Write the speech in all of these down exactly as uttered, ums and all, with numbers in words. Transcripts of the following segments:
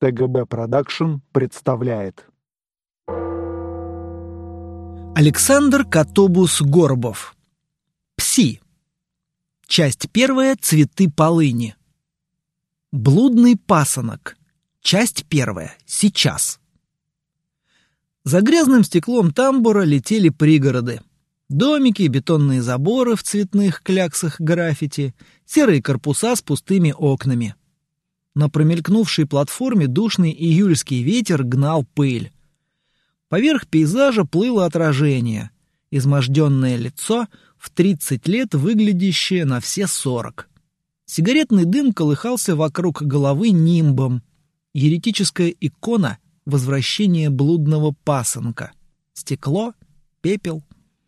ТГБ Продакшн представляет. Александр Котобус-Горобов. Пси. Часть первая. Цветы полыни. Блудный пасынок. Часть первая. Сейчас. За грязным стеклом тамбура летели пригороды. Домики, бетонные заборы в цветных кляксах граффити, серые корпуса с пустыми окнами. На промелькнувшей платформе душный июльский ветер гнал пыль. Поверх пейзажа плыло отражение, изможденное лицо, в тридцать лет выглядящее на все сорок. Сигаретный дым колыхался вокруг головы нимбом. Еретическая икона возвращения блудного пасынка. Стекло, пепел.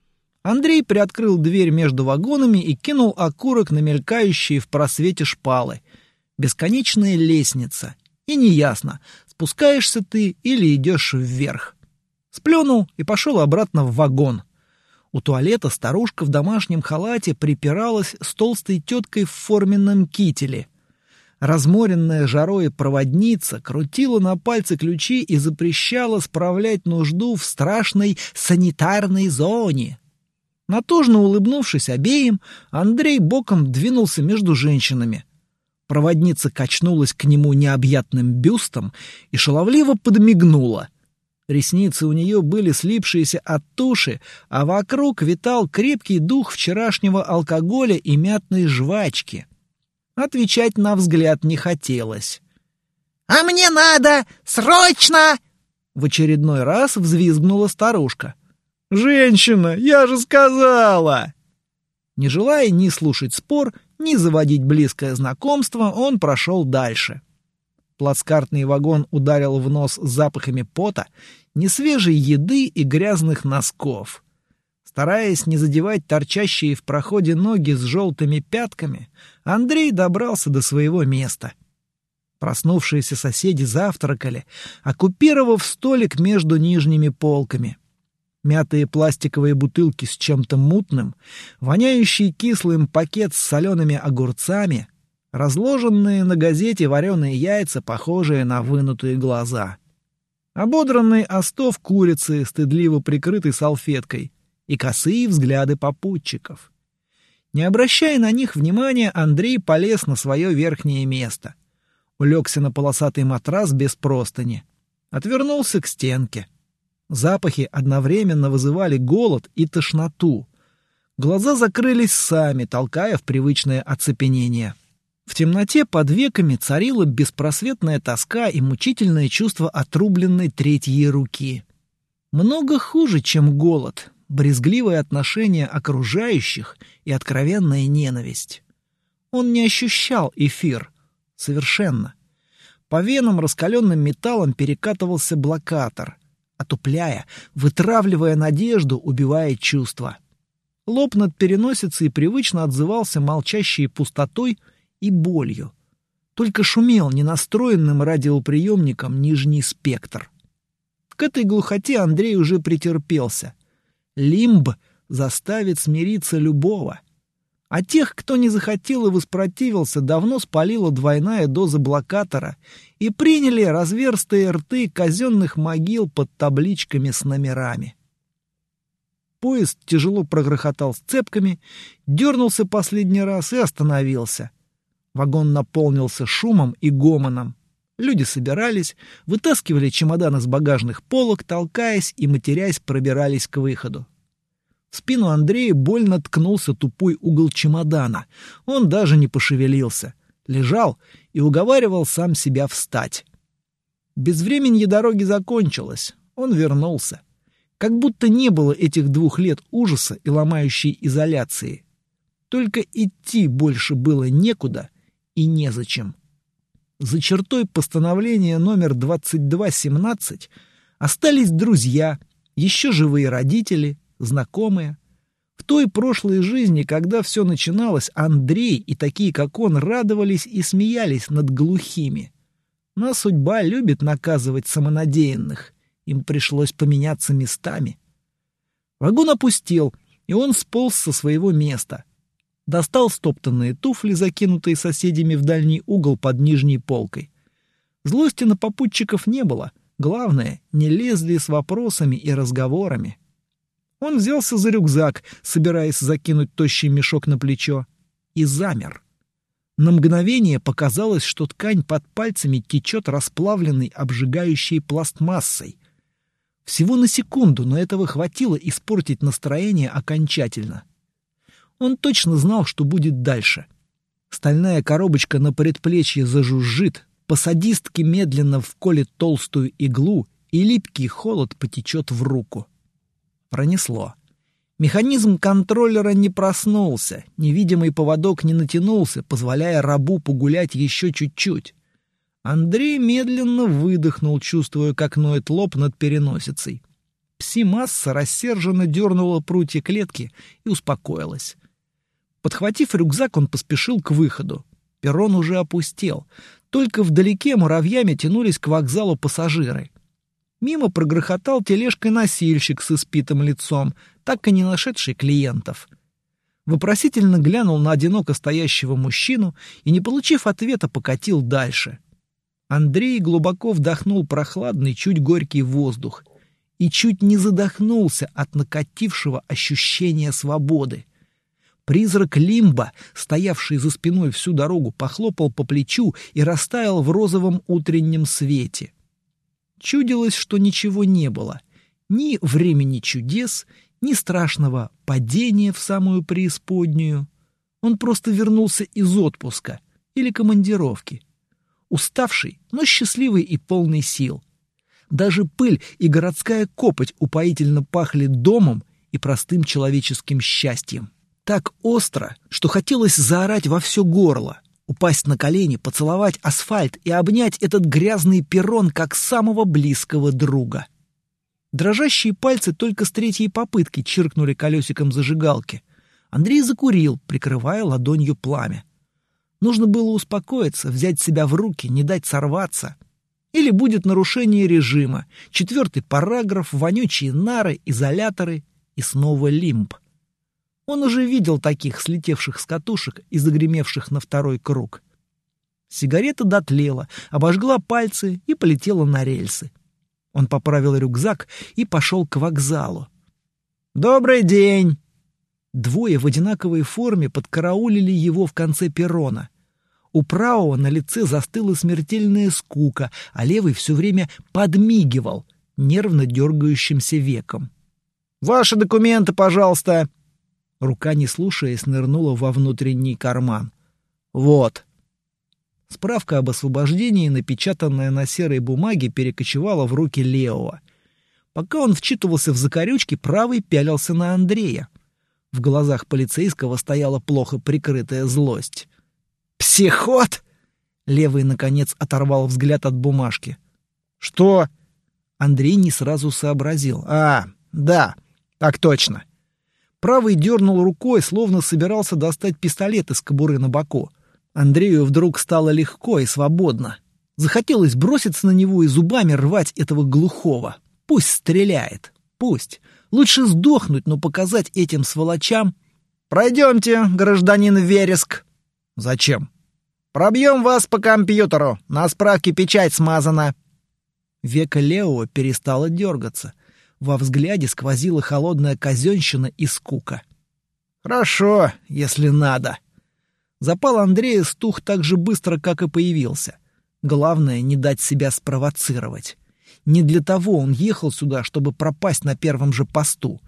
Андрей приоткрыл дверь между вагонами и кинул окурок на мелькающие в просвете шпалы. Бесконечная лестница. И неясно, спускаешься ты или идешь вверх. Сплюнул и пошел обратно в вагон. У туалета старушка в домашнем халате припиралась с толстой теткой в форменном кителе. Разморенная жарой проводница крутила на пальце ключи и запрещала справлять нужду в страшной санитарной зоне. Натужно улыбнувшись обеим, Андрей боком двинулся между женщинами. Проводница качнулась к нему необъятным бюстом и шаловливо подмигнула. Ресницы у нее были слипшиеся от туши, а вокруг витал крепкий дух вчерашнего алкоголя и мятной жвачки. Отвечать на взгляд не хотелось. «А мне надо! Срочно!» В очередной раз взвизгнула старушка. «Женщина, я же сказала!» Не желая ни слушать спор, ни заводить близкое знакомство, он прошел дальше. Плацкартный вагон ударил в нос запахами пота, несвежей еды и грязных носков. Стараясь не задевать торчащие в проходе ноги с желтыми пятками, Андрей добрался до своего места. Проснувшиеся соседи завтракали, оккупировав столик между нижними полками. Мятые пластиковые бутылки с чем-то мутным, воняющий кислым пакет с солеными огурцами, разложенные на газете вареные яйца, похожие на вынутые глаза. Ободранный остов курицы, стыдливо прикрытый салфеткой, и косые взгляды попутчиков. Не обращая на них внимания, Андрей полез на свое верхнее место. Улегся на полосатый матрас без простыни. Отвернулся к стенке. Запахи одновременно вызывали голод и тошноту. Глаза закрылись сами, толкая в привычное оцепенение. В темноте под веками царила беспросветная тоска и мучительное чувство отрубленной третьей руки. Много хуже, чем голод, брезгливое отношение окружающих и откровенная ненависть. Он не ощущал эфир. Совершенно. По венам раскаленным металлом перекатывался блокатор, отупляя, вытравливая надежду, убивая чувства. Лоб над переносицей привычно отзывался молчащей пустотой и болью. Только шумел ненастроенным радиоприемником нижний спектр. К этой глухоте Андрей уже претерпелся. Лимб заставит смириться любого. А тех, кто не захотел и воспротивился, давно спалила двойная доза блокатора и приняли разверстые рты казенных могил под табличками с номерами. Поезд тяжело прогрохотал сцепками, дернулся последний раз и остановился. Вагон наполнился шумом и гомоном. Люди собирались, вытаскивали чемоданы с багажных полок, толкаясь и матерясь пробирались к выходу. В спину Андрея больно ткнулся тупой угол чемодана. Он даже не пошевелился. Лежал и уговаривал сам себя встать. Безвременье дороги закончилось. Он вернулся. Как будто не было этих двух лет ужаса и ломающей изоляции. Только идти больше было некуда и незачем. За чертой постановления номер двадцать два семнадцать остались друзья, еще живые родители, знакомые. В той прошлой жизни, когда все начиналось, Андрей и такие, как он, радовались и смеялись над глухими. Но судьба любит наказывать самонадеянных. Им пришлось поменяться местами. Вагон опустел, и он сполз со своего места. Достал стоптанные туфли, закинутые соседями в дальний угол под нижней полкой. Злости на попутчиков не было. Главное, не лезли с вопросами и разговорами. Он взялся за рюкзак, собираясь закинуть тощий мешок на плечо, и замер. На мгновение показалось, что ткань под пальцами течет расплавленной обжигающей пластмассой. Всего на секунду, но этого хватило испортить настроение окончательно. Он точно знал, что будет дальше. Стальная коробочка на предплечье зажужжит, по-садистски медленно вколет толстую иглу, и липкий холод потечет в руку. Пронесло. Механизм контроллера не проснулся, невидимый поводок не натянулся, позволяя рабу погулять еще чуть-чуть. Андрей медленно выдохнул, чувствуя, как ноет лоб над переносицей. Пси-масса рассерженно дернула прутья клетки и успокоилась. Подхватив рюкзак, он поспешил к выходу. Перрон уже опустел. Только вдалеке муравьями тянулись к вокзалу пассажиры. Мимо прогрохотал тележкой носильщик с испитым лицом, так и не нашедший клиентов. Вопросительно глянул на одиноко стоящего мужчину и, не получив ответа, покатил дальше. Андрей глубоко вдохнул прохладный, чуть горький воздух и чуть не задохнулся от накатившего ощущения свободы. Призрак Лимба, стоявший за спиной всю дорогу, похлопал по плечу и растаял в розовом утреннем свете. Чудилось, что ничего не было. Ни времени чудес, ни страшного падения в самую преисподнюю. Он просто вернулся из отпуска или командировки. Уставший, но счастливый и полный сил. Даже пыль и городская копоть упоительно пахли домом и простым человеческим счастьем. Так остро, что хотелось заорать во все горло, упасть на колени, поцеловать асфальт и обнять этот грязный перрон как самого близкого друга. Дрожащие пальцы только с третьей попытки чиркнули колесиком зажигалки. Андрей закурил, прикрывая ладонью пламя. Нужно было успокоиться, взять себя в руки, не дать сорваться. Или будет нарушение режима, четвертый параграф, вонючие нары, изоляторы и снова лимб. Он уже видел таких, слетевших с катушек и загремевших на второй круг. Сигарета дотлела, обожгла пальцы и полетела на рельсы. Он поправил рюкзак и пошел к вокзалу. «Добрый день!» Двое в одинаковой форме подкараулили его в конце перрона. У правого на лице застыла смертельная скука, а левый все время подмигивал нервно дергающимся веком. «Ваши документы, пожалуйста!» Рука, не слушаясь, нырнула во внутренний карман. «Вот». Справка об освобождении, напечатанная на серой бумаге, перекочевала в руки левого. Пока он вчитывался в закорючки, правый пялился на Андрея. В глазах полицейского стояла плохо прикрытая злость. «Психот!» Левый, наконец, оторвал взгляд от бумажки. «Что?» Андрей не сразу сообразил. «А, да, так точно». Правый дернул рукой, словно собирался достать пистолет из кобуры на боку. Андрею вдруг стало легко и свободно. Захотелось броситься на него и зубами рвать этого глухого. Пусть стреляет. Пусть. Лучше сдохнуть, но показать этим сволочам. «Пройдемте, гражданин Вереск». «Зачем?» «Пробьем вас по компьютеру. На справке печать смазана». Века левого перестало дергаться. Во взгляде сквозила холодная казенщина и скука. «Хорошо, если надо». Запал Андрея стух так же быстро, как и появился. Главное, не дать себя спровоцировать. Не для того он ехал сюда, чтобы пропасть на первом же посту.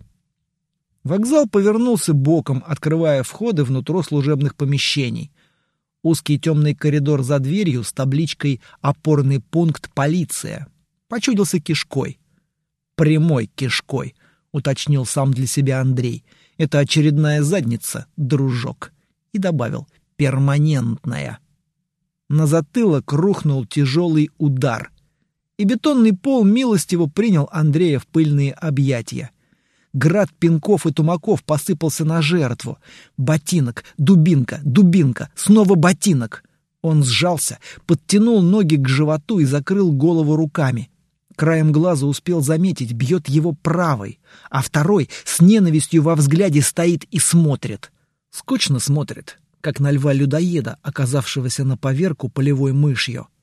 Вокзал повернулся боком, открывая входы внутрь служебных помещений. Узкий темный коридор за дверью с табличкой «Опорный пункт полиция» почудился кишкой. «Прямой кишкой», — уточнил сам для себя Андрей. «Это очередная задница, дружок». И добавил «перманентная». На затылок рухнул тяжелый удар. И бетонный пол милостиво принял Андрея в пыльные объятия. Град пинков и тумаков посыпался на жертву. Ботинок, дубинка, дубинка, снова ботинок. Он сжался, подтянул ноги к животу и закрыл голову руками. Краем глаза успел заметить, бьет его правой, а второй с ненавистью во взгляде стоит и смотрит. Скучно смотрит, как на льва-людоеда, оказавшегося на поверку полевой мышью.